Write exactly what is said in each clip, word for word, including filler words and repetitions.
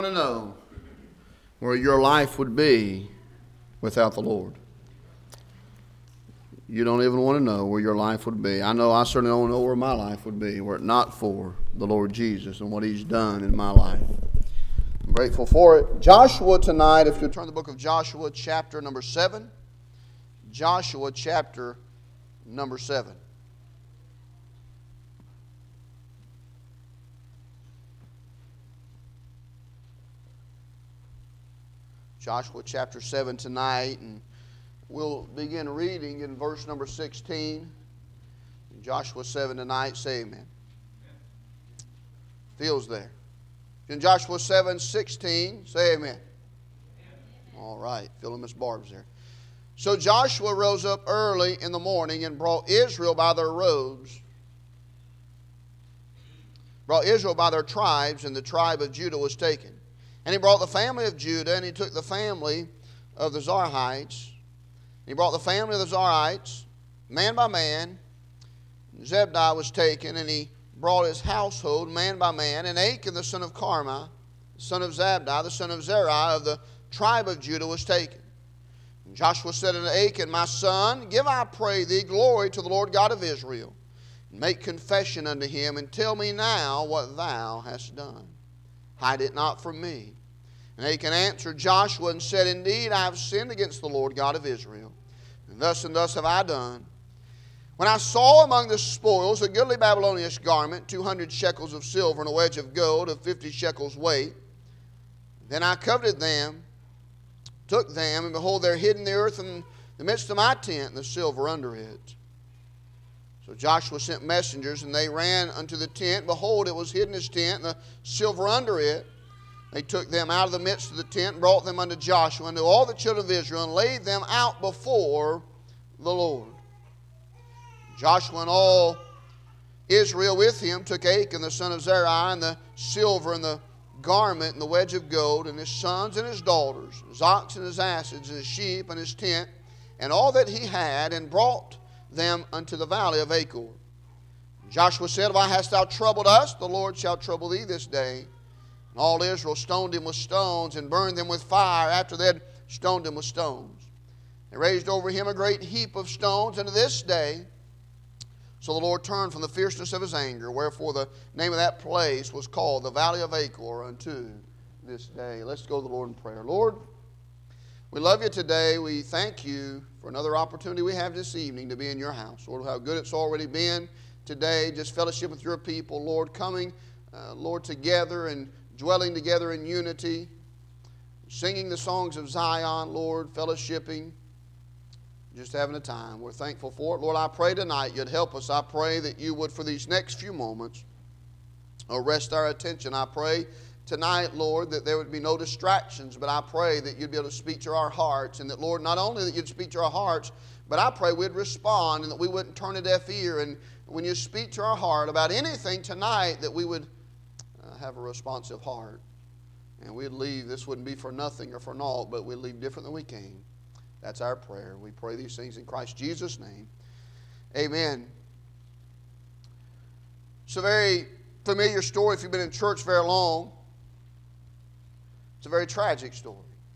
To know where your life would be without the Lord. You don't even want to know where your life would be. I know I certainly don't know where my life would be were it not for the Lord Jesus and what He's done in my life. I'm grateful for it. Joshua tonight, if you turn the book of Joshua, chapter number seven. Joshua, chapter number seven. Joshua chapter seven tonight, and we'll begin reading in verse number sixteen. In Joshua seven tonight, say amen. Feels there. In Joshua seven sixteen, say amen. All right, feeling Miss Barb's there. So Joshua rose up early in the morning and brought Israel by their roads, brought Israel by their tribes, and the tribe of Judah was taken. And he brought the family of Judah, and he took the family of the Zarhites. He brought the family of the Zarhites, man by man. Zebdiah was taken, and he brought his household, man by man. And Achan, the son of Carmi, the son of Zabdi, the son of Zerah, of the tribe of Judah, was taken. And Joshua said unto Achan, My son, give, I pray thee, glory to the Lord God of Israel, and make confession unto him, and tell me now what thou hast done. Hide it not from me. And Achan answered Joshua and said, Indeed, I have sinned against the Lord God of Israel, and thus and thus have I done. When I saw among the spoils a goodly Babylonian garment, two hundred shekels of silver, and a wedge of gold of fifty shekels weight, then I coveted them, took them, and behold, there hid in the earth in the midst of my tent, and the silver under it. So Joshua sent messengers, and they ran unto the tent. Behold, it was hid in his tent, and the silver under it. They took them out of the midst of the tent, and brought them unto Joshua, and to all the children of Israel, and laid them out before the Lord. Joshua and all Israel with him took Achan, the son of Zerah, and the silver, and the garment, and the wedge of gold, and his sons and his daughters, his oxen and his asses, and his sheep, and his tent, and all that he had, and brought them unto the valley of Achor. Joshua said, Why hast thou troubled us? The Lord shall trouble thee this day. And all Israel stoned him with stones, and burned them with fire after they had stoned him with stones. They raised over him a great heap of stones unto this day. So the Lord turned from the fierceness of his anger, wherefore the name of that place was called the valley of Achor unto this day. Let's go to the Lord in prayer. Lord, we love you today. We thank you for another opportunity we have this evening to be in your house. Lord, how good it's already been today, just fellowship with your people. Lord, coming, uh, Lord, together and dwelling together in unity, singing the songs of Zion, Lord, fellowshipping, just having a time. We're thankful for it. Lord, I pray tonight you'd help us. I pray that you would, for these next few moments, arrest our attention. I pray tonight, Lord, that there would be no distractions, but I pray that you'd be able to speak to our hearts, and that, Lord, not only that you'd speak to our hearts, but I pray we'd respond, and that we wouldn't turn a deaf ear, and when you speak to our heart about anything tonight, that we would uh, have a responsive heart, and we'd leave. This wouldn't be for nothing or for naught, but we'd leave different than we came. That's our prayer. We pray these things in Christ Jesus' name. Amen. It's a very familiar story if you've been in church very long. It's a very tragic story.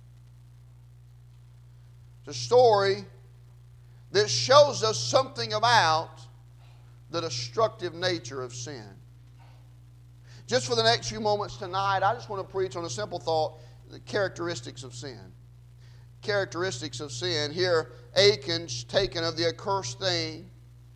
It's a story that shows us something about the destructive nature of sin. Just for the next few moments tonight, I just want to preach on a simple thought, the characteristics of sin. Characteristics of sin. Here, Achan's taken of the accursed thing.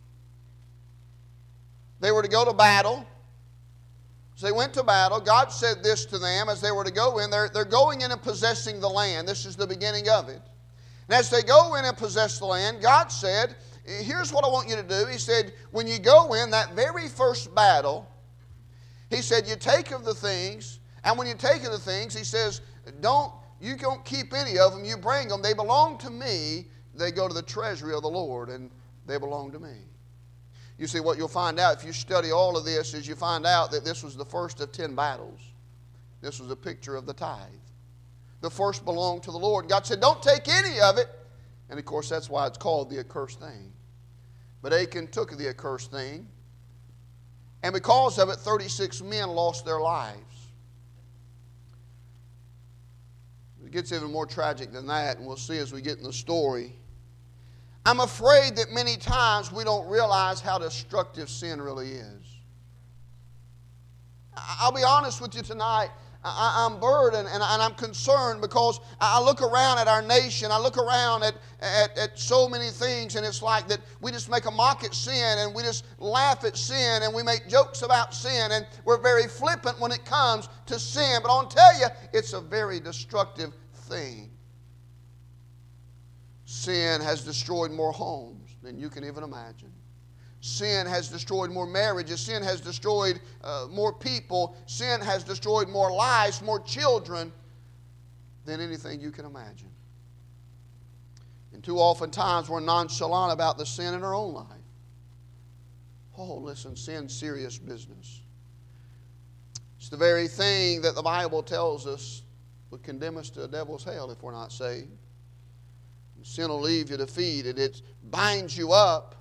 They were to go to battle. So they went to battle. God said this to them as they were to go in. They're, they're going in and possessing the land. This is the beginning of it. And as they go in and possess the land, God said, here's what I want you to do. He said, when you go in that very first battle, He said, you take of the things, and when you take of the things, He says, don't, you don't keep any of them, you bring them. They belong to me. They go to the treasury of the Lord, and they belong to me. You see, what you'll find out if you study all of this is you find out that this was the first of ten battles. This was a picture of the tithe. The first belonged to the Lord. God said, don't take any of it. And of course, that's why it's called the accursed thing. But Achan took the accursed thing. And because of it, thirty-six men lost their lives. It gets even more tragic than that, and we'll see as we get in the story. I'm afraid that many times we don't realize how destructive sin really is. I'll be honest with you tonight. I, I'm burdened and, and I'm concerned because I look around at our nation. I look around at, at, at so many things, and it's like that we just make a mock at sin, and we just laugh at sin, and we make jokes about sin, and we're very flippant when it comes to sin. But I'll tell you, it's a very destructive thing. Sin has destroyed more homes than you can even imagine. Sin has destroyed more marriages. Sin has destroyed uh, more people. Sin has destroyed more lives, more children than anything you can imagine. And too often times we're nonchalant about the sin in our own life. Oh, listen, sin's serious business. It's the very thing that the Bible tells us would condemn us to a devil's hell if we're not saved. Sin will leave you defeated. It binds you up.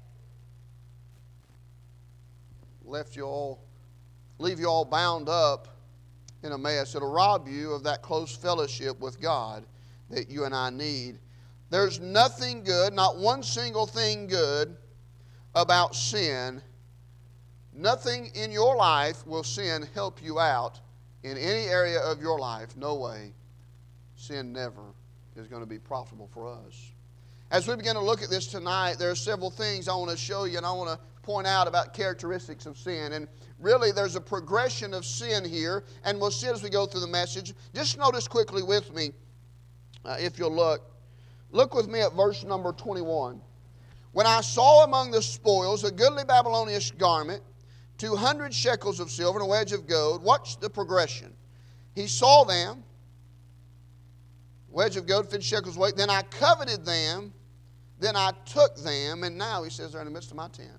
Left you all, leave you all bound up in a mess. It'll rob you of that close fellowship with God that you and I need. There's nothing good, not one single thing good about sin. Nothing in your life will sin help you out in any area of your life. No way. Sin never is going to be profitable for us. As we begin to look at this tonight, there are several things I want to show you, and I want to point out about characteristics of sin. And really, there's a progression of sin here, and we'll see as we go through the message. Just notice quickly with me, uh, if you'll look. Look with me at verse number twenty-one. When I saw among the spoils a goodly Babylonian garment, two hundred shekels of silver and a wedge of gold. Watch the progression. He saw them, wedge of gold, fifty shekels weight. Then I coveted them, then I took them, and now, he says, they're in the midst of my tent.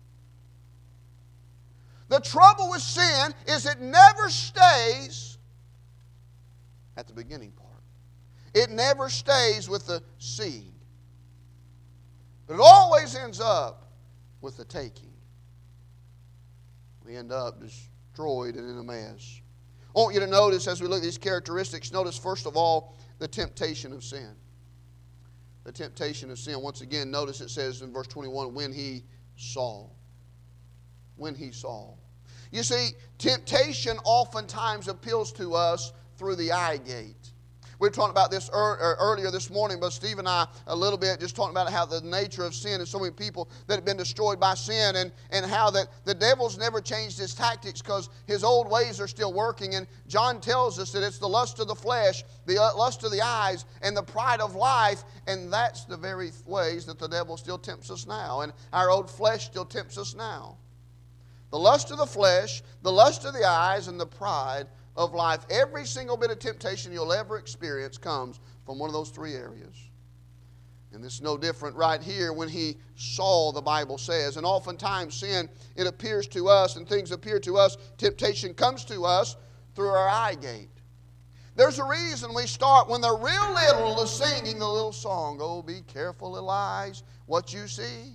The trouble with sin is it never stays at the beginning part. It never stays with the seed. But it always ends up with the taking. We end up destroyed and in a mess. I want you to notice as we look at these characteristics, notice first of all the temptation of sin. The temptation of sin. Once again, notice it says in verse twenty-one, when he saw. When he saw. You see, temptation oftentimes appeals to us through the eye gate. We were talking about this earlier this morning, but Steve and I a little bit just talking about how the nature of sin and so many people that have been destroyed by sin, and, and how that the devil's never changed his tactics because his old ways are still working. And John tells us that it's the lust of the flesh, the lust of the eyes, and the pride of life, and that's the very ways that the devil still tempts us now, and our old flesh still tempts us now. The lust of the flesh, the lust of the eyes, and the pride of life. Every single bit of temptation you'll ever experience comes from one of those three areas. And it's no different right here when he saw, the Bible says. And oftentimes sin, it appears to us, and things appear to us, temptation comes to us through our eye gate. There's a reason we start when they're real little to singing the little song, oh, be careful, little eyes, what you see.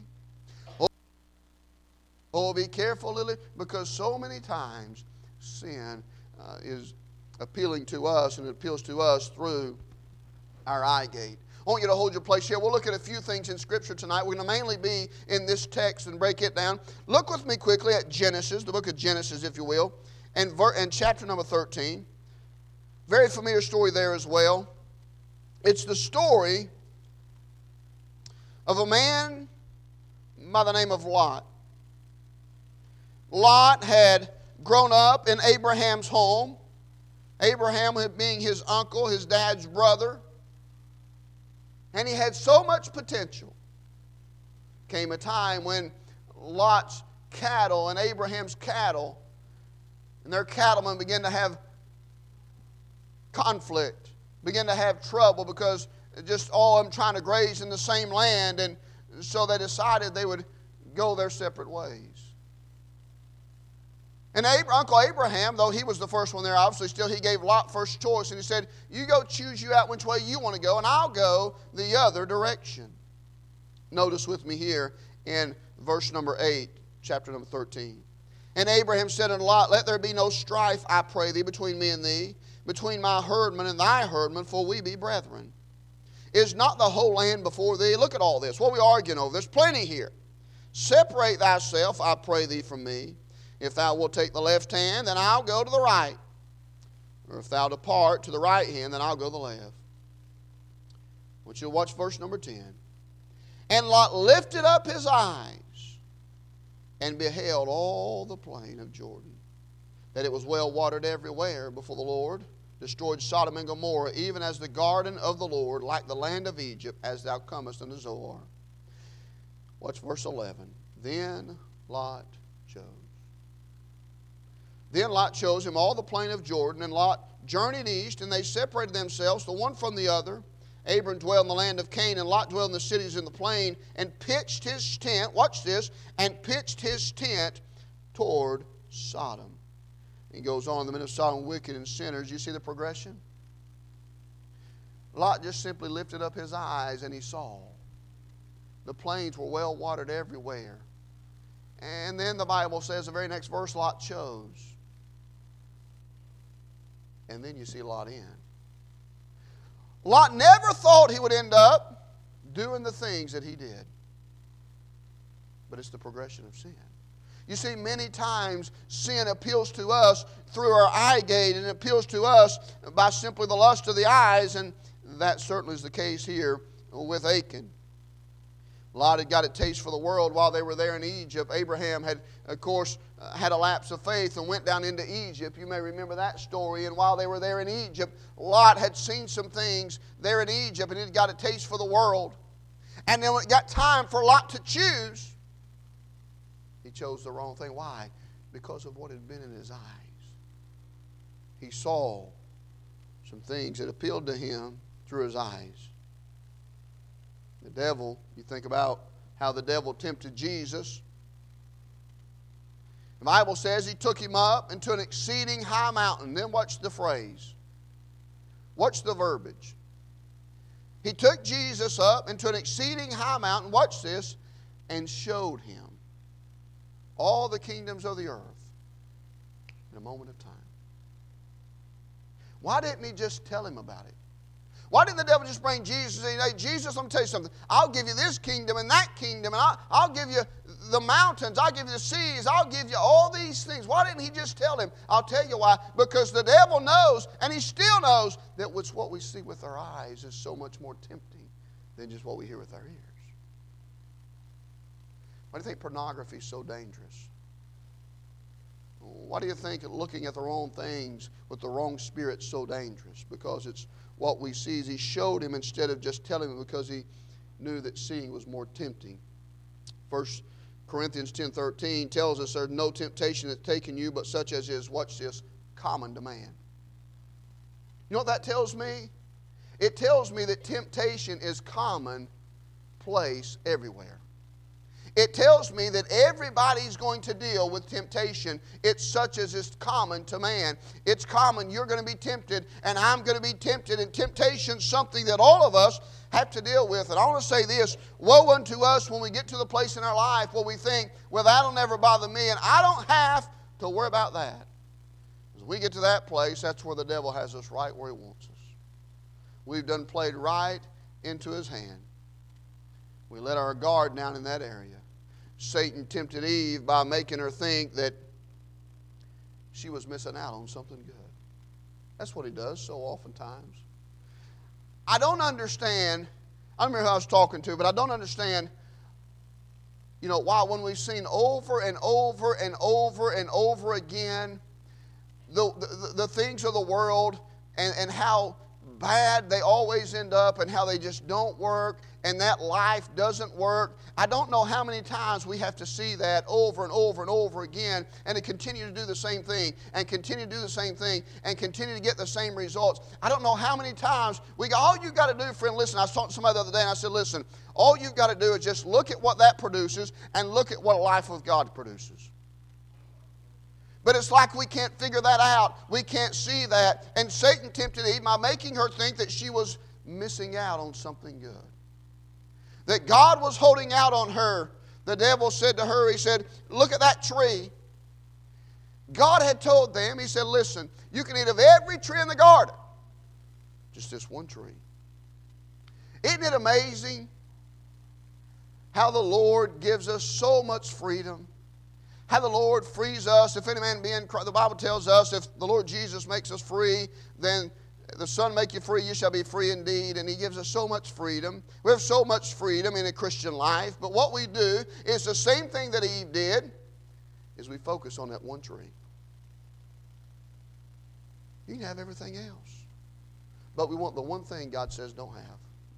Oh, be careful, Lily, because so many times sin uh, is appealing to us, and it appeals to us through our eye gate. I want you to hold your place here. We'll look at a few things in Scripture tonight. We're going to mainly be in this text and break it down. Look with me quickly at Genesis, the book of Genesis, if you will, and, ver- and chapter number thirteen. Very familiar story there as well. It's the story of a man by the name of Lot. Lot had grown up in Abraham's home. Abraham being his uncle, his dad's brother. And he had so much potential. Came a time when Lot's cattle and Abraham's cattle and their cattlemen began to have conflict, began to have trouble because just all of them trying to graze in the same land, and so they decided they would go their separate ways. And Uncle Abraham, though he was the first one there, obviously still he gave Lot first choice. And he said, you go choose you out which way you want to go, and I'll go the other direction. Notice with me here in verse number eight, chapter number thirteen. And Abraham said unto Lot, let there be no strife, I pray thee, between me and thee. between my herdmen and thy herdmen, for we be brethren. Is not the whole land before thee? Look at all this. What are we arguing over? There's plenty here. Separate thyself, I pray thee, from me. If thou wilt take the left hand, then I'll go to the right. Or if thou depart to the right hand, then I'll go to the left. I want you to watch verse number ten. And Lot lifted up his eyes and beheld all the plain of Jordan, that it was well watered everywhere before the Lord, destroyed Sodom and Gomorrah, even as the garden of the Lord, like the land of Egypt, as thou comest unto Zoar. Watch verse eleven. Then Lot chose. Then Lot chose him all the plain of Jordan, and Lot journeyed east, and they separated themselves, the one from the other. Abram dwelled in the land of Canaan, Lot dwelled in the cities in the plain, and pitched his tent, watch this, and pitched his tent toward Sodom. He goes on, the men of Sodom, wicked and sinners. You see the progression? Lot just simply lifted up his eyes and he saw. The plains were well watered everywhere. And then the Bible says, the very next verse, Lot chose. And then you see Lot in. Lot never thought he would end up doing the things that he did. But it's the progression of sin. You see, many times sin appeals to us through our eye gate, and it appeals to us by simply the lust of the eyes, and that certainly is the case here with Achan. Lot had got a taste for the world while they were there in Egypt. Abraham had, of course, uh, had a lapse of faith and went down into Egypt. You may remember that story. And while they were there in Egypt, Lot had seen some things there in Egypt, and he had got a taste for the world. And then when it got time for Lot to choose, he chose the wrong thing. Why? Because of what had been in his eyes. He saw some things that appealed to him through his eyes. The devil, you think about how the devil tempted Jesus. The Bible says he took him up into an exceeding high mountain. Then watch the phrase. Watch the verbiage. He took Jesus up into an exceeding high mountain, watch this, and showed him all the kingdoms of the earth in a moment of time. Why didn't he just tell him about it? Why didn't the devil just bring Jesus and say, hey, Jesus, let me tell you something. I'll give you this kingdom and that kingdom, and I'll, I'll give you the mountains, I'll give you the seas, I'll give you all these things. Why didn't he just tell him? I'll tell you why. Because the devil knows, and he still knows, that it's what we see with our eyes is so much more tempting than just what we hear with our ears. Why do you think pornography is so dangerous? Why do you think looking at the wrong things with the wrong spirit is so dangerous? Because it's what we see. He showed him instead of just telling him, because he knew that seeing was more tempting. First Corinthians ten thirteen tells us there's no temptation that's taken you but such as is, watch this, common to man. You know what that tells me? It tells me that temptation is commonplace everywhere. It tells me that everybody's going to deal with temptation. It's such as is common to man. It's common. You're going to be tempted, and I'm going to be tempted. And temptation's something that all of us have to deal with. And I want to say this, woe unto us when we get to the place in our life where we think, well, that'll never bother me, and I don't have to worry about that. As we get to that place, that's where the devil has us right where he wants us. We've done played right into his hand. We let our guard down in that area. Satan tempted Eve by making her think that she was missing out on something good. That's what he does so oftentimes. I don't understand, I don't remember who I was talking to, but I don't understand, you know, why when we've seen over and over and over and over again the, the, the things of the world and, and how bad they always end up and how they just don't work and that life doesn't work. I don't know how many times we have to see that over and over and over again and to continue to do the same thing and continue to do the same thing and continue to get the same results. I don't know how many times we go, all you've got to do, friend, listen, I was talking to somebody the other day and I said, listen, all you've got to do is just look at what that produces and look at what a life with God produces. But it's like we can't figure that out. We can't see that. And Satan tempted Eve by making her think that she was missing out on something good. That God was holding out on her. The devil said to her, he said, look at that tree. God had told them, He said, listen, you can eat of every tree in the garden. Just this one tree. Isn't it amazing how the Lord gives us so much freedom? How the Lord frees us. If any man be in Christ, the Bible tells us if the Lord Jesus makes us free, then the Son make you free, you shall be free indeed. And He gives us so much freedom. We have so much freedom in a Christian life. But what we do is the same thing that Eve did, is we focus on that one tree. You can have everything else. But we want the one thing God says don't have.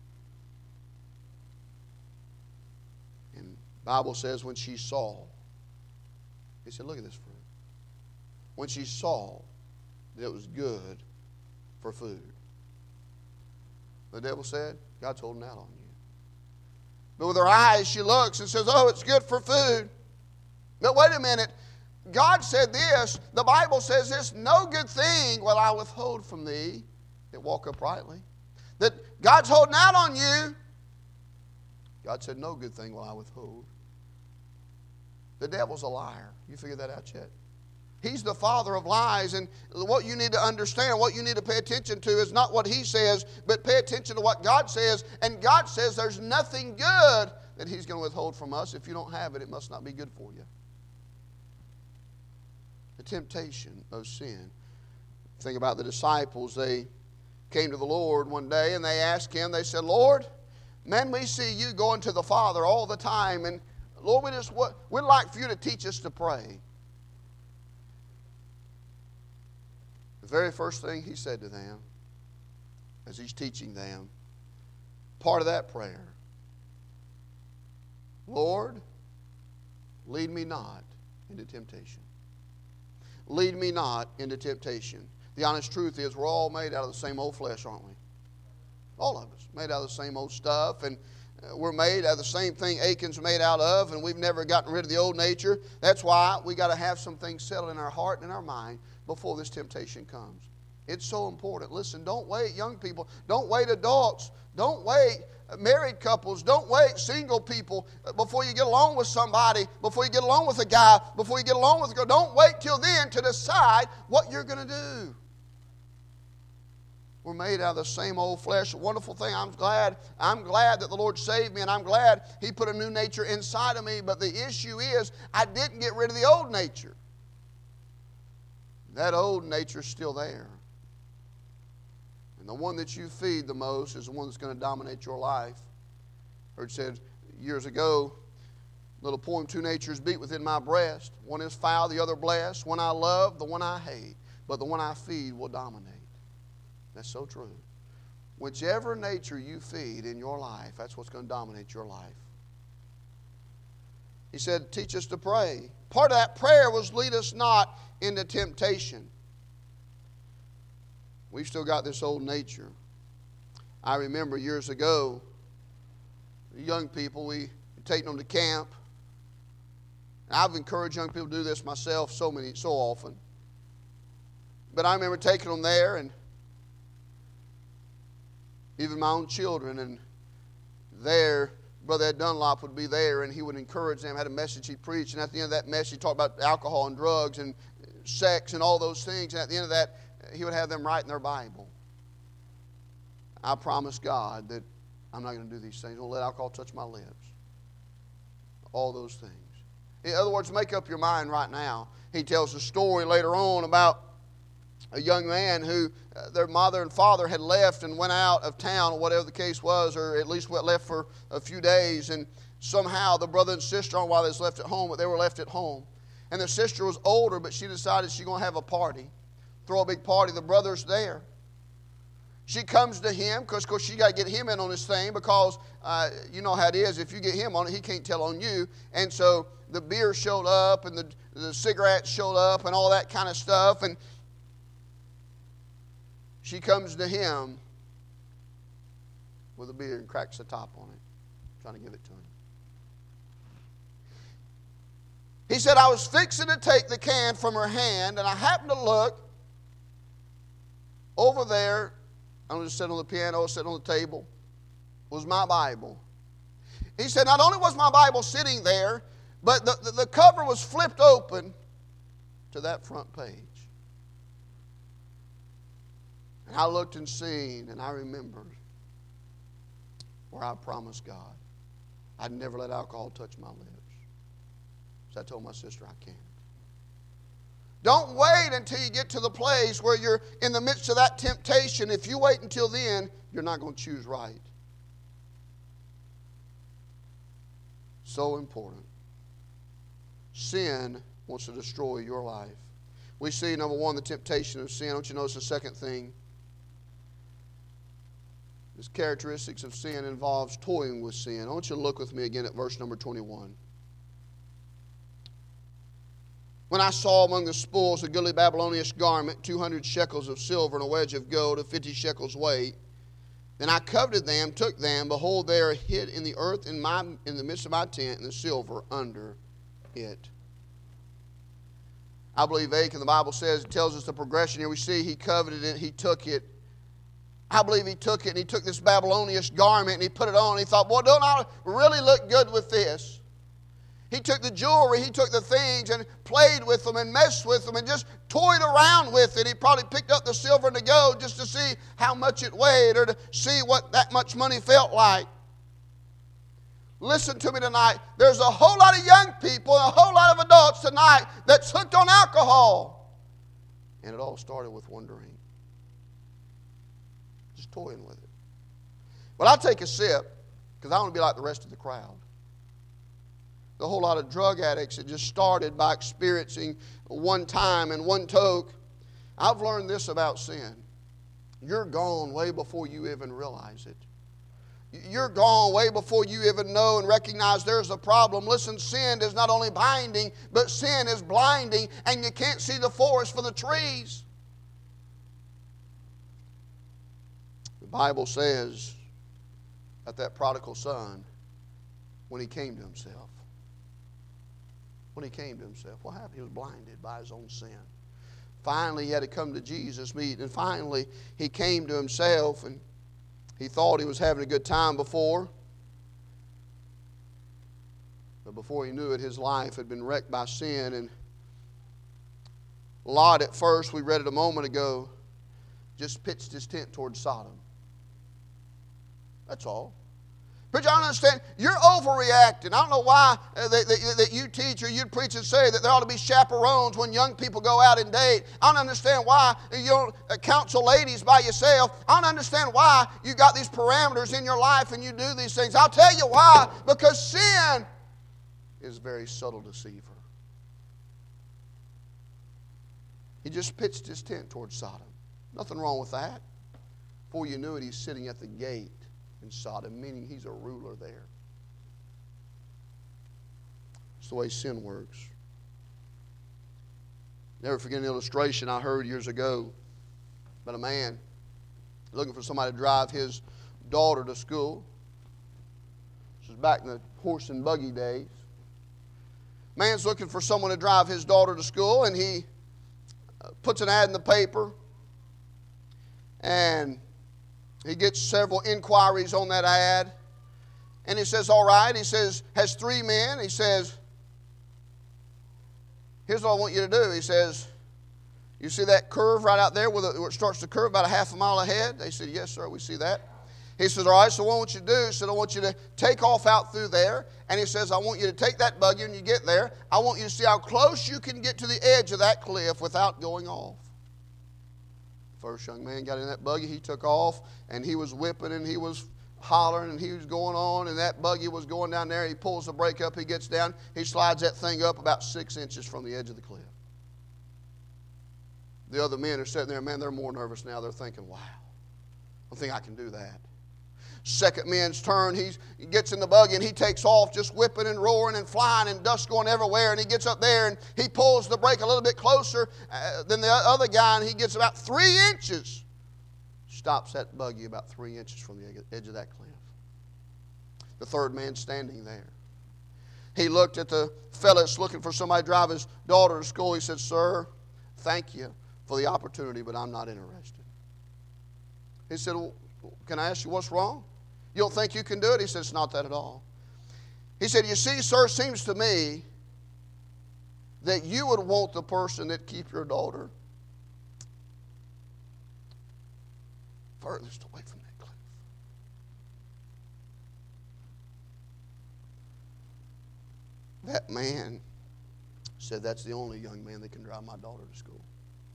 And the Bible says when she saw, He said, look at this fruit. When she saw that it was good for food. The devil said, God's holding out on you. But with her eyes, she looks and says, oh, it's good for food. But wait a minute. God said this. The Bible says this, no good thing will I withhold from thee that walk uprightly. That God's holding out on you. God said, no good thing will I withhold. The devil's a liar. You figured that out yet? He's the father of lies, and what you need to understand, what you need to pay attention to is not what he says, but pay attention to what God says. And God says there's nothing good that He's going to withhold from us. If you don't have it, it must not be good for you. The temptation of sin. Think about the disciples. They came to the Lord one day and they asked Him, they said, Lord, man, we see you going to the Father all the time, and Lord, we just, we'd like for you to teach us to pray. The very first thing He said to them, as He's teaching them, part of that prayer, Lord, lead me not into temptation. Lead me not into temptation. The honest truth is we're all made out of the same old flesh, aren't we? All of us, made out of the same old stuff, and we're made out of the same thing Achan's made out of, and we've never gotten rid of the old nature. That's why we got to have some things settled in our heart and in our mind before this temptation comes. It's so important. Listen, don't wait, young people. Don't wait, adults. Don't wait, married couples. Don't wait, single people, before you get along with somebody, before you get along with a guy, before you get along with a girl. Don't wait till then to decide what you're going to do. We're made out of the same old flesh. A wonderful thing. I'm glad. I'm glad that the Lord saved me, and I'm glad He put a new nature inside of me. But the issue is, I didn't get rid of the old nature. That old nature's still there. And the one that you feed the most is the one that's going to dominate your life. I heard said years ago, little poem, two natures beat within my breast. One is foul, the other blessed. One I love, the one I hate. But the one I feed will dominate. That's so true. Whichever nature you feed in your life, that's what's going to dominate your life. He said, teach us to pray. Part of that prayer was lead us not into temptation. We've still got this old nature. I remember years ago, young people, we taking them to camp. And I've encouraged young people to do this myself so many, so often. But I remember taking them there, and even my own children, and there, Brother Ed Dunlop would be there, and he would encourage them, had a message he'd preach, and at the end of that message, he talked about alcohol and drugs and sex and all those things, and at the end of that, he would have them write in their Bible. I promise God that I'm not going to do these things. I won't let alcohol touch my lips. All those things. In other words, make up your mind right now. He tells a story later on about a young man who uh, their mother and father had left and went out of town, or whatever the case was, or at least went left for a few days. And somehow the brother and sister, on while they was left at home, but they were left at home. And the sister was older, but she decided she's going to have a party, throw a big party. The brother's there. She comes to him because, of course, she got to get him in on this thing because uh, you know how it is. If you get him on it, he can't tell on you. And so the beer showed up, and the the cigarettes showed up, and all that kind of stuff. And she comes to him with a beer and cracks the top on it, trying to give it to him. He said, I was fixing to take the can from her hand, and I happened to look over there. I was sitting on the piano, sitting on the table, was my Bible. He said, not only was my Bible sitting there, but the, the, the cover was flipped open, to that front page. And I looked and seen, and I remembered where I promised God I'd never let alcohol touch my lips. So I told my sister, I can't. Don't wait until you get to the place where you're in the midst of that temptation. If you wait until then, you're not going to choose right. So important. Sin wants to destroy your life. We see, number one, the temptation of sin. Don't you notice the second thing? This characteristics of sin involves toying with sin. I want you to look with me again at verse number twenty-one. When I saw among the spoils a goodly Babylonian garment, two hundred shekels of silver, and a wedge of gold of fifty shekels weight, then I coveted them, took them. Behold, they are hid in the earth in, my, in the midst of my tent, and the silver under it. I believe Achan, the Bible says, it tells us the progression here. We see he coveted it, he took it. I believe he took it and he took this Babylonian garment and he put it on. And he thought, boy, don't I really look good with this? He took the jewelry, he took the things and played with them and messed with them and just toyed around with it. He probably picked up the silver and the gold just to see how much it weighed or to see what that much money felt like. Listen to me tonight. There's a whole lot of young people and a whole lot of adults tonight that's hooked on alcohol. And it all started with one drink. Just toying with it. Well, I'll take a sip because I want to be like the rest of the crowd. The whole lot of drug addicts that just started by experiencing one time and one toke. I've learned this about sin. You're gone way before you even realize it. You're gone way before you even know and recognize there's a problem. Listen, sin is not only binding, but sin is blinding, and you can't see the forest for the trees. The Bible says that that prodigal son, when he came to himself, when he came to himself, what happened? He was blinded by his own sin. Finally, he had to come to Jesus' meet, and finally he came to himself, and he thought he was having a good time before. But before he knew it, his life had been wrecked by sin. And Lot, at first, we read it a moment ago, just pitched his tent towards Sodom. That's all. But you don't understand, you're overreacting. I don't know why uh, that, that, that you teach or you preach and say that there ought to be chaperones when young people go out and date. I don't understand why you don't uh, counsel ladies by yourself. I don't understand why you got these parameters in your life and you do these things. I'll tell you why. Because sin is a very subtle deceiver. He just pitched his tent towards Sodom. Nothing wrong with that. Before you knew it, he's sitting at the gate in Sodom, meaning he's a ruler there. It's the way sin works. Never forget an illustration I heard years ago about a man looking for somebody to drive his daughter to school. This was back in the horse and buggy days. Man's looking for someone to drive his daughter to school, and he puts an ad in the paper, and he gets several inquiries on that ad. And he says, all right. He says, has three men. He says, here's what I want you to do. He says, you see that curve right out there where, the, where it starts to curve about a half a mile ahead? They said, yes, sir, we see that. He says, all right, so what I want you to do, he said, I want you to take off out through there. And he says, I want you to take that buggy when you get there. I want you to see how close you can get to the edge of that cliff without going off. First young man got in that buggy, he took off, and he was whipping and he was hollering and he was going on, and that buggy was going down there. He pulls the brake up, he gets down, he slides that thing up about six inches from the edge of the cliff. The other men are sitting there, man, they're more nervous now. They're thinking, wow, I don't think I can do that. Second man's turn, he's, he gets in the buggy and he takes off just whipping and roaring and flying and dust going everywhere, and he gets up there and he pulls the brake a little bit closer uh, than the other guy, and he gets about three inches. Stops that buggy about three inches from the edge of that cliff. The third man standing there. He looked at the fellas looking for somebody to drive his daughter to school. He said, sir, thank you for the opportunity, but I'm not interested. He said, well, can I ask you what's wrong? You don't think you can do it? He said, it's not that at all. He said, you see, sir, it seems to me that you would want the person that keep your daughter furthest away from that cliff. That man said, that's the only young man that can drive my daughter to school.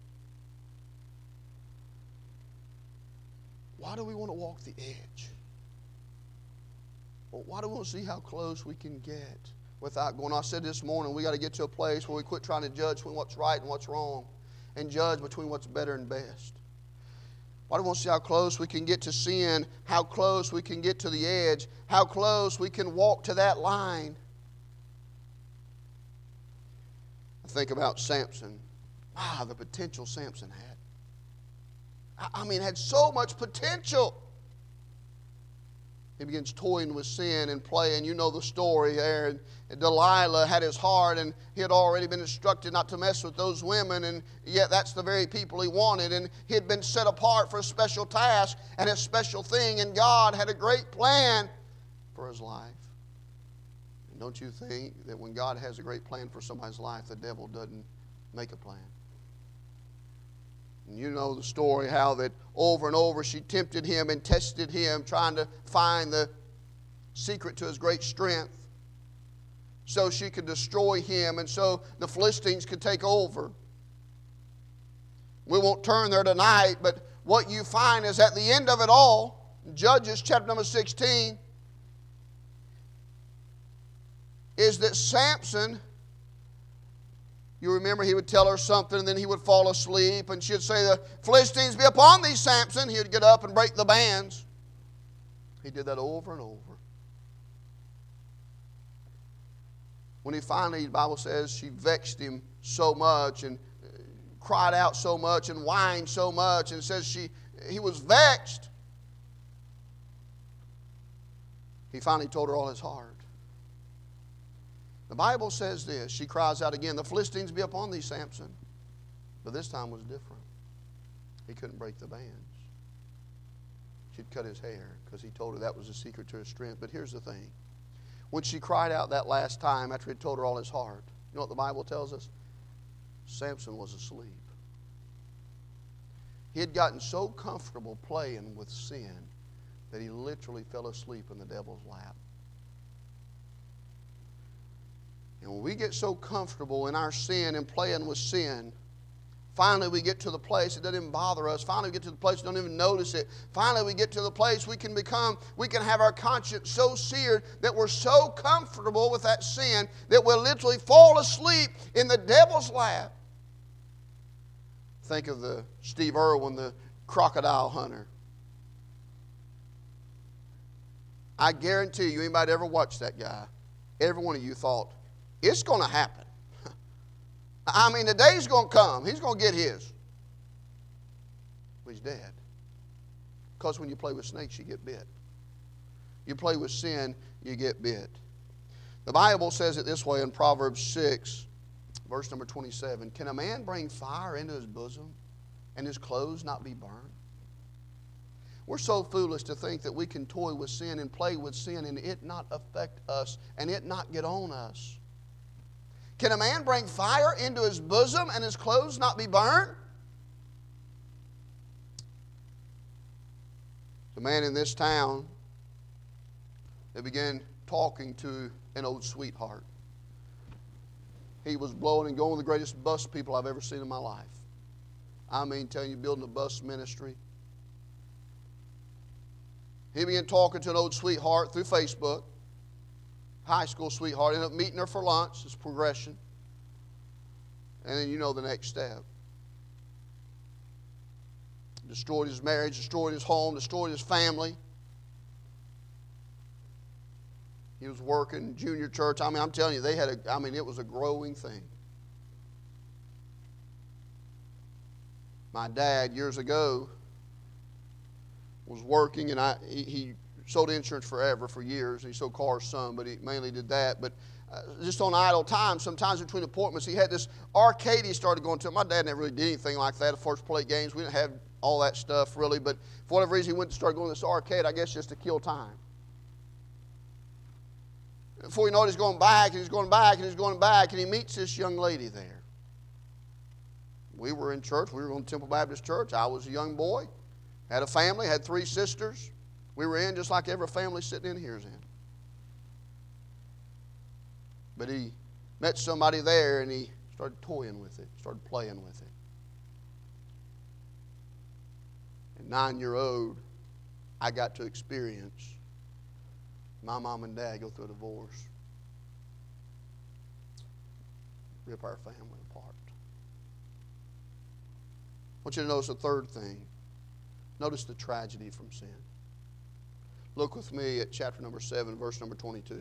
Why do we want to walk the edge? Well, why do we want to see how close we can get without going? I said this morning, we got to get to a place where we quit trying to judge between what's right and what's wrong and judge between what's better and best. Why do we want to see how close we can get to sin, how close we can get to the edge, how close we can walk to that line? I think about Samson. Ah, the potential Samson had. I mean, had so much potential. He begins toying with sin and playing. You know the story there. And Delilah had his heart, and he had already been instructed not to mess with those women, and yet that's the very people he wanted. And he had been set apart for a special task and a special thing, and God had a great plan for his life. And don't you think that when God has a great plan for somebody's life, the devil doesn't make a plan? And you know the story, how that over and over she tempted him and tested him, trying to find the secret to his great strength so she could destroy him and so the Philistines could take over. We won't turn there tonight, but what you find is at the end of it all, Judges chapter number sixteen, is that Samson, you remember he would tell her something and then he would fall asleep and she'd say, the Philistines be upon thee, Samson. He would get up and break the bands. He did that over and over. When he finally, the Bible says, she vexed him so much and cried out so much and whined so much, and says she, he was vexed. He finally told her all his heart. The Bible says this. She cries out again, the Philistines be upon thee, Samson. But this time was different. He couldn't break the bands. She'd cut his hair because he told her that was the secret to his strength. But here's the thing. When she cried out that last time after he had told her all his heart, you know what the Bible tells us? Samson was asleep. He had gotten so comfortable playing with sin that he literally fell asleep in the devil's lap. And when we get so comfortable in our sin and playing with sin, finally we get to the place it doesn't even bother us. Finally we get to the place we don't even notice it. Finally we get to the place we can become, we can have our conscience so seared that we're so comfortable with that sin that we'll literally fall asleep in the devil's lap. Think of the Steve Irwin, the crocodile hunter. I guarantee you, anybody ever watched that guy, every one of you thought, it's going to happen. I mean, the day's going to come. He's going to get his. Well, he's dead. Because when you play with snakes, you get bit. You play with sin, you get bit. The Bible says it this way in Proverbs six, verse number twenty-seven. Can a man bring fire into his bosom and his clothes not be burned? We're so foolish to think that we can toy with sin and play with sin and it not affect us and it not get on us. Can a man bring fire into his bosom and his clothes not be burned? The man in this town that began talking to an old sweetheart. He was blowing and going with the greatest bus people I've ever seen in my life. I mean, telling you, building a bus ministry. He began talking to an old sweetheart through Facebook. High school sweetheart. Ended up meeting her for lunch. It's progression. And then you know the next step. Destroyed his marriage, destroyed his home, destroyed his family. He was working junior church. I mean, I'm telling you, they had a, I mean, it was a growing thing. My dad, years ago, was working, and I he, he sold insurance forever, for years. He sold cars some, but he mainly did that. But uh, just on idle time, sometimes between appointments, he had this arcade he started going to. My dad never really did anything like that. At first, play games. We didn't have all that stuff, really. But for whatever reason, he went to start going to this arcade, I guess just to kill time. Before you know it, he's going back, and he's going back, and he's going back, and he meets this young lady there. We were in church. We were going to Temple Baptist Church. I was a young boy, had a family, had three sisters. We were in just like every family sitting in here is in. But he met somebody there, and he started toying with it, started playing with it. And nine-year-old, I got to experience my mom and dad go through a divorce. Rip our family apart. I want you to notice the third thing. Notice the tragedy from sin. Look with me at chapter number seven, verse number twenty-two.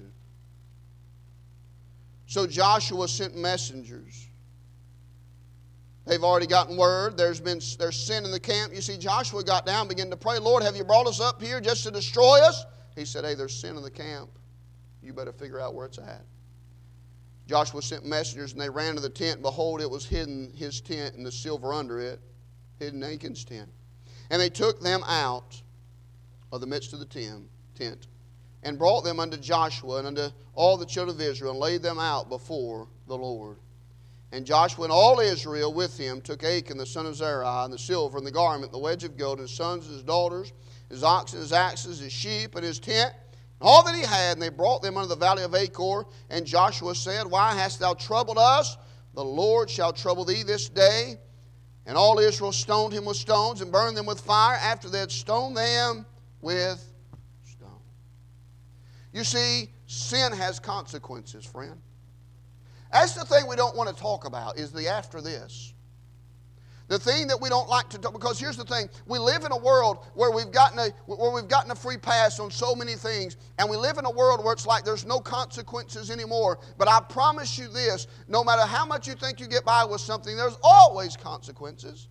So Joshua sent messengers. They've already gotten word. There's been there's sin in the camp. You see, Joshua got down, began to pray, Lord, have you brought us up here just to destroy us? He said, hey, there's sin in the camp. You better figure out where it's at. Joshua sent messengers, and they ran to the tent. Behold, it was hidden, his tent, and the silver under it, hidden Achan's tent. And they took them out of the midst of the tent, and brought them unto Joshua and unto all the children of Israel, and laid them out before the Lord. And Joshua and all Israel with him took Achan the son of Zerah, and the silver, and the garment, and the wedge of gold, and his sons and his daughters, his oxen, his axes, his sheep, and his tent, and all that he had, and they brought them unto the valley of Achor. And Joshua said, why hast thou troubled us? The Lord shall trouble thee this day. And all Israel stoned him with stones, and burned them with fire, after they had stoned them with stone. You see, sin has consequences, friend. That's the thing we don't want to talk about, is the after this. The thing that we don't like to talk, because here's the thing, we live in a world where we've gotten a where we've gotten a free pass on so many things, and we live in a world where it's like there's no consequences anymore. But I promise you this, no matter how much you think you get by with something, there's always consequences.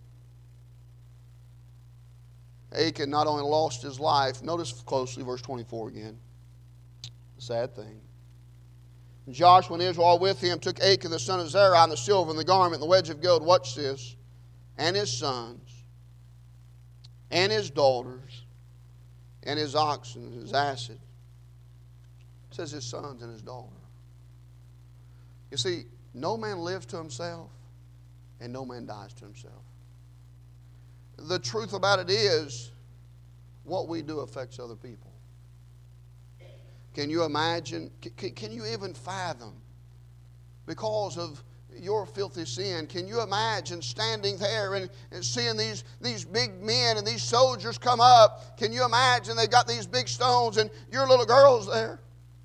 Achan not only lost his life, notice closely verse twenty-four again. Sad thing. And Joshua and Israel with him took Achan the son of Zerah, and the silver, and the garment, and the wedge of gold. Watch this. And his sons, and his daughters, and his oxen, and his asses. It says his sons and his daughter. You see, no man lives to himself, and no man dies to himself. The truth about it is, what we do affects other people. Can you imagine, can, can you even fathom, because of your filthy sin, can you imagine standing there and, and seeing these, these big men and these soldiers come up? Can you imagine they've got these big stones and your little girl's there?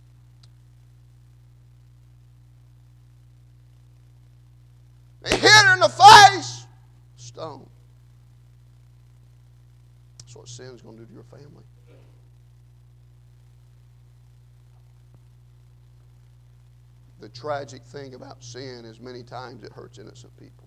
They hit her in the face. Stone. That's what sin's going to do to your family. The tragic thing about sin is many times it hurts innocent people.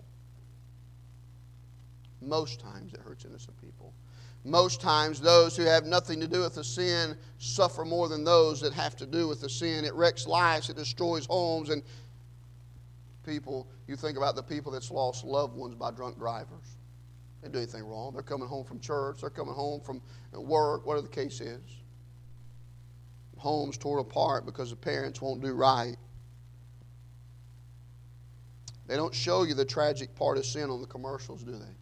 Most times it hurts innocent people. Most times those who have nothing to do with the sin suffer more than those that have to do with the sin. It wrecks lives, it destroys homes, and people, you think about the people that's lost loved ones by drunk drivers. They didn't do anything wrong. They're coming home from church, they're coming home from work, whatever the case is. Homes torn apart because the parents won't do right. They don't show you the tragic part of sin on the commercials, do they?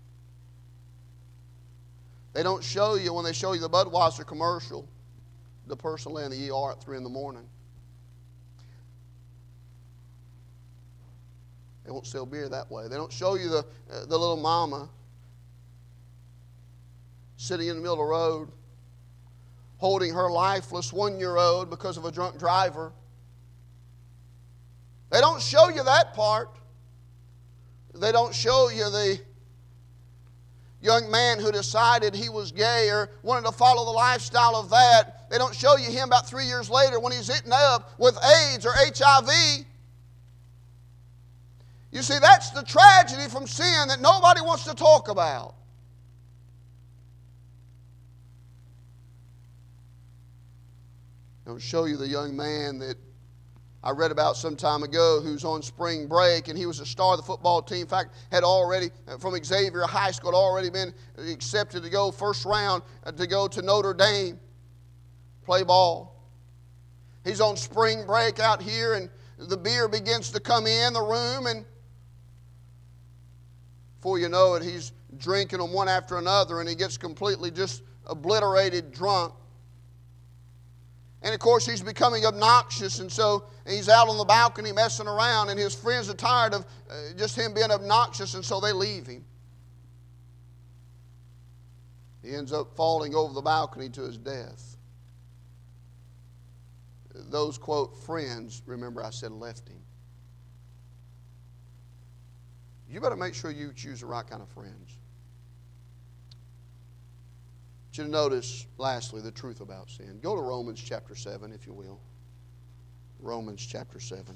They don't show you, when they show you the Budweiser commercial, the person laying in the E R at three in the morning. They won't sell beer that way. They don't show you the, uh, the little mama sitting in the middle of the road, holding her lifeless one-year-old because of a drunk driver. They don't show you that part. They don't show you the young man who decided he was gay or wanted to follow the lifestyle of that. They don't show you him about three years later when he's eaten up with AIDS or H I V. You see, that's the tragedy from sin that nobody wants to talk about. They'll show you the young man that I read about some time ago who's on spring break, and he was a star of the football team. In fact, had already, from Xavier High School, had already been accepted to go first round to go to Notre Dame, play ball. He's on spring break out here, and the beer begins to come in the room, and before you know it, he's drinking them one after another, and he gets completely just obliterated drunk. And of course, he's becoming obnoxious, and so he's out on the balcony messing around, and his friends are tired of uh, just him being obnoxious, and so they leave him. He ends up falling over the balcony to his death. Those, quote, friends, remember I said left him. You better make sure you choose the right kind of friends. I want you to notice, lastly, the truth about sin. Go to Romans chapter seven, if you will. Romans chapter seven.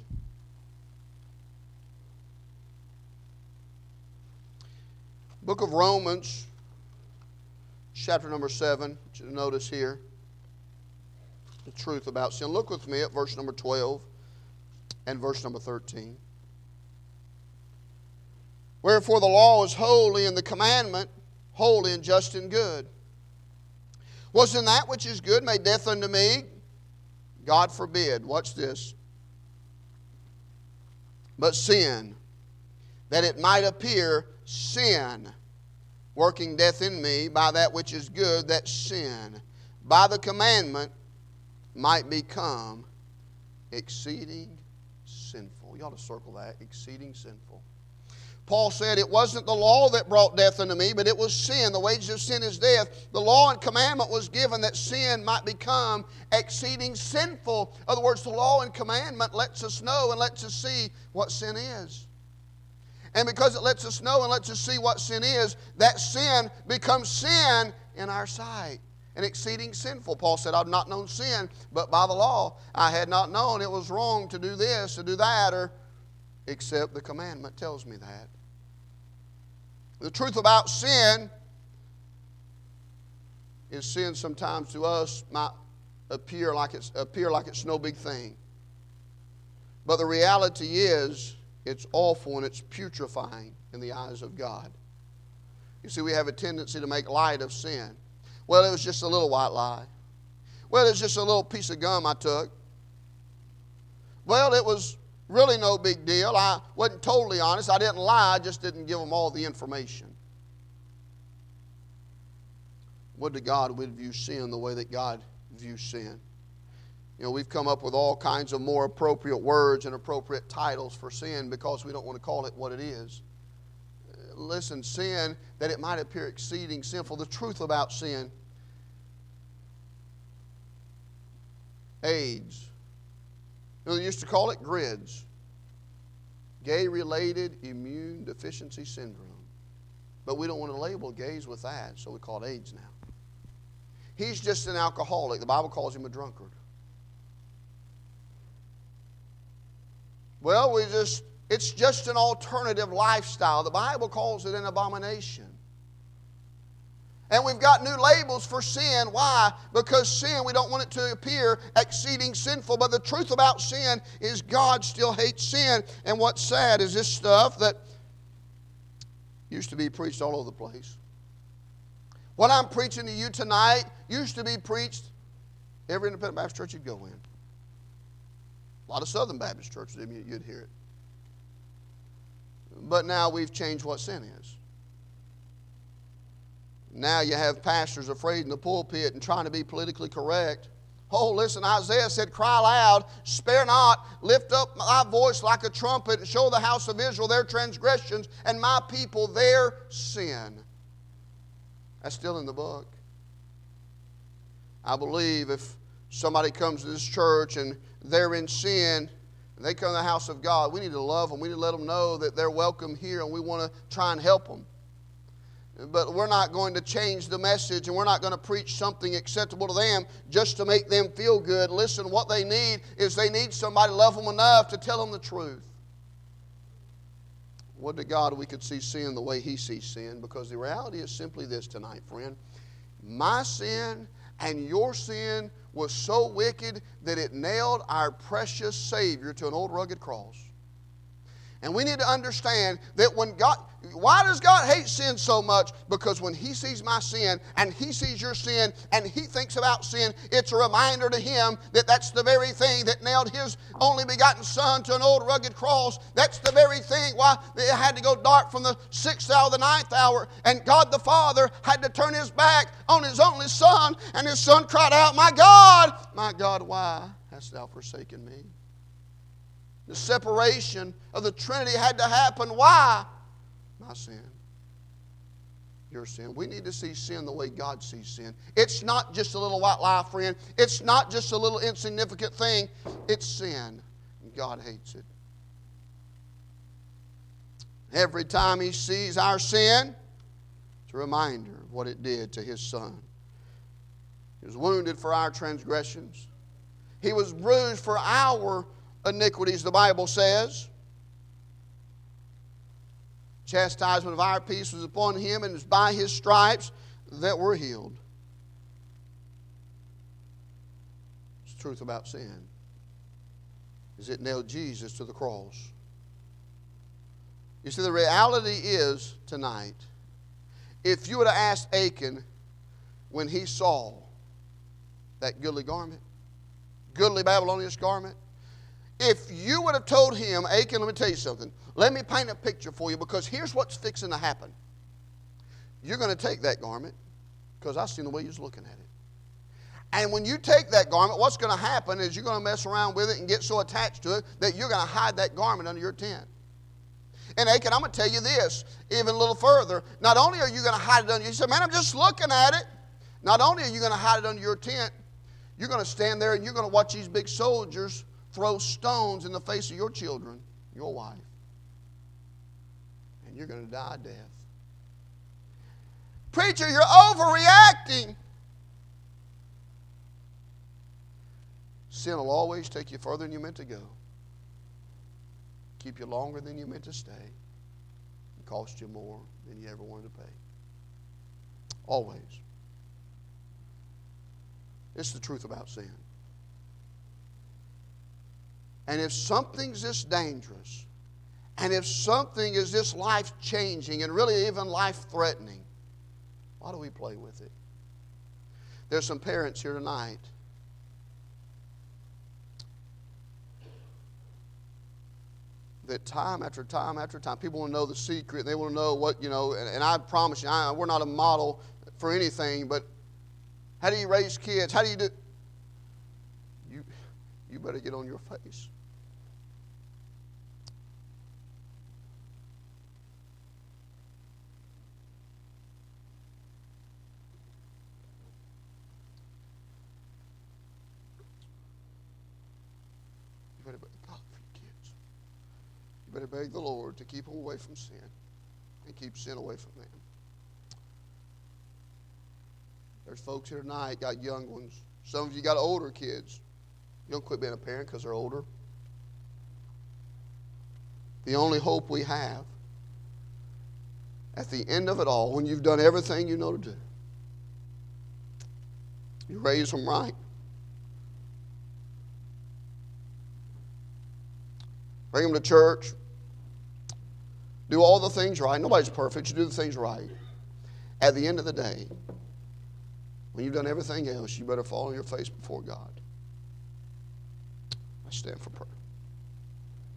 Book of Romans, chapter number seven. I want you to notice here the truth about sin. Look with me at verse number twelve and verse number thirteen. Wherefore the law is holy, and the commandment holy and just and good. Was in that which is good made death unto me? God forbid. Watch this. But sin, that it might appear sin, working death in me by that which is good, that sin, by the commandment, might become exceeding sinful. You ought to circle that, exceeding sinful. Paul said it wasn't the law that brought death unto me, but it was sin. The wages of sin is death. The law and commandment was given that sin might become exceeding sinful. In other words, the law and commandment lets us know and lets us see what sin is. And because it lets us know and lets us see what sin is, that sin becomes sin in our sight. And exceeding sinful. Paul said, I've not known sin, but by the law I had not known it was wrong to do this, to do that, or except the commandment tells me that. The truth about sin is sin sometimes to us might appear like it's appear like it's no big thing. But the reality is it's awful and it's putrefying in the eyes of God. You see, we have a tendency to make light of sin. Well, it was just a little white lie. Well, it was just a little piece of gum I took. Well, it was really no big deal. I wasn't totally honest. I didn't lie. I just didn't give them all the information. Would to God we'd view sin the way that God views sin. You know, we've come up with all kinds of more appropriate words and appropriate titles for sin because we don't want to call it what it is. Listen, sin, that it might appear exceeding sinful. The truth about sin. AIDS. You know, they used to call it GRIDS. Gay-related immune deficiency syndrome. But we don't want to label gays with that, so we call it AIDS now. He's just an alcoholic. The Bible calls him a drunkard. Well, we just, it's just an alternative lifestyle. The Bible calls it an abomination. And we've got new labels for sin. Why? Because sin, we don't want it to appear exceeding sinful. But the truth about sin is God still hates sin. And what's sad is this stuff that used to be preached all over the place. What I'm preaching to you tonight used to be preached every independent Baptist church you'd go in. A lot of Southern Baptist churches, you'd hear it. But now we've changed what sin is. Now you have pastors afraid in the pulpit and trying to be politically correct. Oh, listen, Isaiah said, cry loud, spare not, lift up my voice like a trumpet and show the house of Israel their transgressions and my people their sin. That's still in the book. I believe if somebody comes to this church and they're in sin, and they come to the house of God, we need to love them. We need to let them know that they're welcome here and we want to try and help them. But we're not going to change the message and we're not going to preach something acceptable to them just to make them feel good. Listen, what they need is they need somebody to love them enough to tell them the truth. Would to God we could see sin the way He sees sin, because the reality is simply this tonight, friend. My sin and your sin was so wicked that it nailed our precious Savior to an old rugged cross. And we need to understand that when God, why does God hate sin so much? Because when He sees my sin and He sees your sin and He thinks about sin, it's a reminder to Him that that's the very thing that nailed His only begotten Son to an old rugged cross. That's the very thing why it had to go dark from the sixth hour to the ninth hour. And God the Father had to turn His back on His only Son. And His Son cried out, my God, my God, why hast thou forsaken me? The separation of the Trinity had to happen. Why? My sin. Your sin. We need to see sin the way God sees sin. It's not just a little white lie, friend. It's not just a little insignificant thing. It's sin. And God hates it. Every time He sees our sin, it's a reminder of what it did to His Son. He was wounded for our transgressions. He was bruised for our iniquities, the Bible says. Chastisement of our peace was upon Him, and it was by His stripes that we're healed. It's the truth about sin, is it nailed Jesus to the cross. You see, the reality is tonight, if you would have asked Achan when he saw that goodly garment, goodly Babylonian garment, if you would have told him, Achan, let me tell you something. Let me paint a picture for you, because here's what's fixing to happen. You're going to take that garment, because I've seen the way you're looking at it. And when you take that garment, what's going to happen is you're going to mess around with it and get so attached to it that you're going to hide that garment under your tent. And Achan, I'm going to tell you this, even a little further. Not only are you going to hide it under, you say, man, I'm just looking at it. Not only are you going to hide it under your tent, you're going to stand there and you're going to watch these big soldiers throw stones in the face of your children, your wife. And you're going to die a death. Preacher, you're overreacting. Sin will always take you further than you meant to go. Keep you longer than you meant to stay. And cost you more than you ever wanted to pay. Always. It's the truth about sin. And if something's this dangerous, and if something is this life-changing and really even life-threatening, why do we play with it? There's some parents here tonight that time after time after time, people want to know the secret. They want to know what, you know, and, and I promise you, I, we're not a model for anything, but how do you raise kids? How do you do? You, you better get on your face. You better beg God for your kids. You better beg the Lord to keep them away from sin and keep sin away from them. There's folks here tonight got young ones. Some of you got older kids. You don't quit being a parent because they're older. The only hope we have at the end of it all, when you've done everything you know to do, you raise them right. Bring them to church. Do all the things right. Nobody's perfect. You do the things right. At the end of the day, when you've done everything else, you better fall on your face before God. I stand for prayer.